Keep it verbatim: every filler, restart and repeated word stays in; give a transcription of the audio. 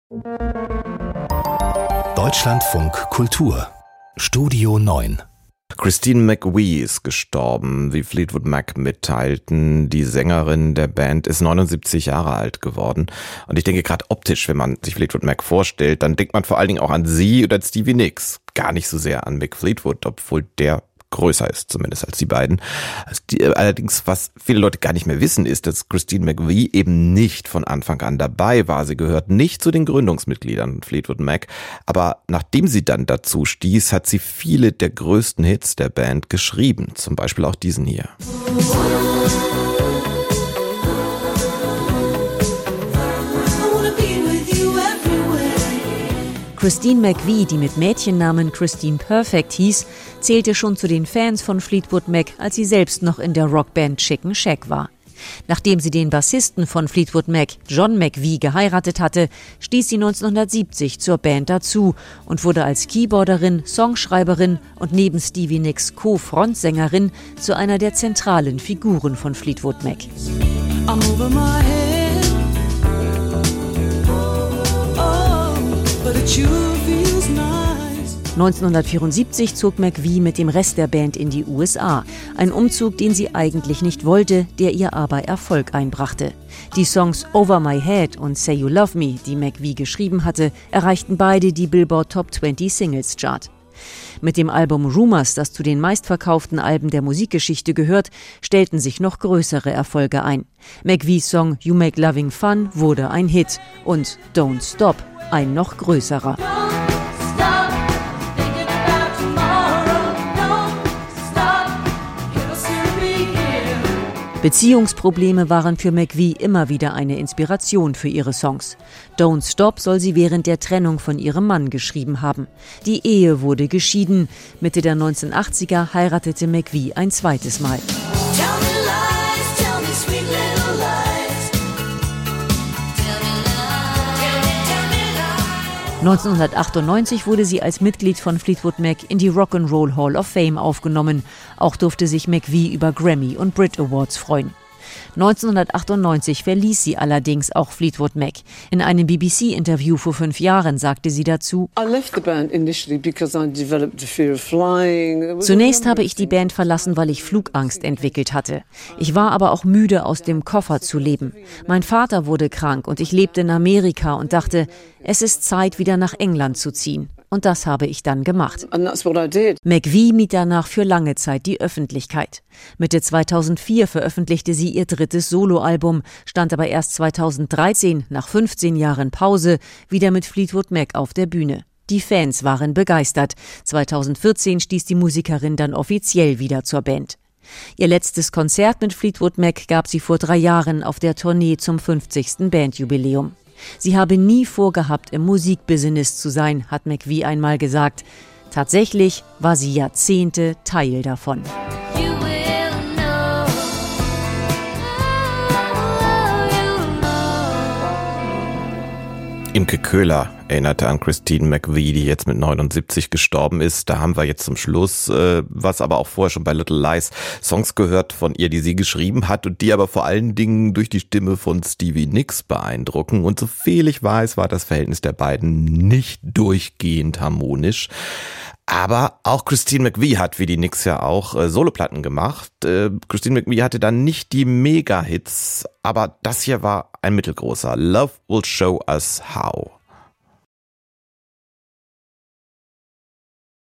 Deutschlandfunk Kultur Studio neun. Christine McVie ist gestorben, wie Fleetwood Mac mitteilten. Die Sängerin der Band ist neunundsiebzig Jahre alt geworden. Und ich denke, gerade optisch, wenn man sich Fleetwood Mac vorstellt, dann denkt man vor allen Dingen auch an sie oder an Stevie Nicks. Gar nicht so sehr an Mick Fleetwood, obwohl der größer ist, zumindest als die beiden. Allerdings, was viele Leute gar nicht mehr wissen, ist, dass Christine McVie eben nicht von Anfang an dabei war. Sie gehört nicht zu den Gründungsmitgliedern von Fleetwood Mac, aber nachdem sie dann dazu stieß, hat sie viele der größten Hits der Band geschrieben, zum Beispiel auch diesen hier. Christine McVie, die mit Mädchennamen Christine Perfect hieß, zählte schon zu den Fans von Fleetwood Mac, als sie selbst noch in der Rockband Chicken Shack war. Nachdem sie den Bassisten von Fleetwood Mac, John McVie, geheiratet hatte, stieß sie neunzehnhundertsiebzig zur Band dazu und wurde als Keyboarderin, Songschreiberin und neben Stevie Nicks Co-Frontsängerin zu einer der zentralen Figuren von Fleetwood Mac. I'm over my head. neunzehnhundertvierundsiebzig zog McVie mit dem Rest der Band in die U S A. Ein Umzug, den sie eigentlich nicht wollte, der ihr aber Erfolg einbrachte. Die Songs Over My Head und Say You Love Me, die McVie geschrieben hatte, erreichten beide die Billboard Top zwanzig Singles Chart. Mit dem Album Rumours, das zu den meistverkauften Alben der Musikgeschichte gehört, stellten sich noch größere Erfolge ein. McVies Song You Make Loving Fun wurde ein Hit und Don't Stop ein noch größerer. Beziehungsprobleme waren für McVie immer wieder eine Inspiration für ihre Songs. Don't Stop soll sie während der Trennung von ihrem Mann geschrieben haben. Die Ehe wurde geschieden. Mitte der neunzehnhundertachtziger heiratete McVie ein zweites Mal. neunzehnhundertachtundneunzig wurde sie als Mitglied von Fleetwood Mac in die Rock'n'Roll Hall of Fame aufgenommen. Auch durfte sich McVie über Grammy und Brit Awards freuen. neunzehnhundertachtundneunzig verließ sie allerdings auch Fleetwood Mac. In einem B B C-Interview vor fünf Jahren sagte sie dazu: Zunächst habe ich die Band verlassen, weil ich Flugangst entwickelt hatte. Ich war aber auch müde, aus dem Koffer zu leben. Mein Vater wurde krank und ich lebte in Amerika und dachte, es ist Zeit, wieder nach England zu ziehen. Und das habe ich dann gemacht. McVie mied danach für lange Zeit die Öffentlichkeit. Mitte zweitausendvier veröffentlichte sie ihr drittes Soloalbum, stand aber erst zweitausenddreizehn, nach fünfzehn Jahren Pause, wieder mit Fleetwood Mac auf der Bühne. Die Fans waren begeistert. zweitausendvierzehn stieß die Musikerin dann offiziell wieder zur Band. Ihr letztes Konzert mit Fleetwood Mac gab sie vor drei Jahren auf der Tournee zum fünfzigsten Bandjubiläum. Sie habe nie vorgehabt, im Musikbusiness zu sein, hat McVie einmal gesagt. Tatsächlich war sie Jahrzehnte Teil davon. Imke Köhler erinnerte an Christine McVie, die jetzt mit neunundsiebzig gestorben ist. Da haben wir jetzt zum Schluss, äh, was aber auch vorher schon bei Little Lies, Songs gehört von ihr, die sie geschrieben hat und die aber vor allen Dingen durch die Stimme von Stevie Nicks beeindrucken. Und soviel ich weiß, war das Verhältnis der beiden nicht durchgehend harmonisch. Aber auch Christine McVie hat, wie die Nicks ja auch, äh, Soloplatten gemacht. Äh, Christine McVie hatte dann nicht die Mega-Hits, aber das hier war ein mittelgroßer. Love Will Show Us How.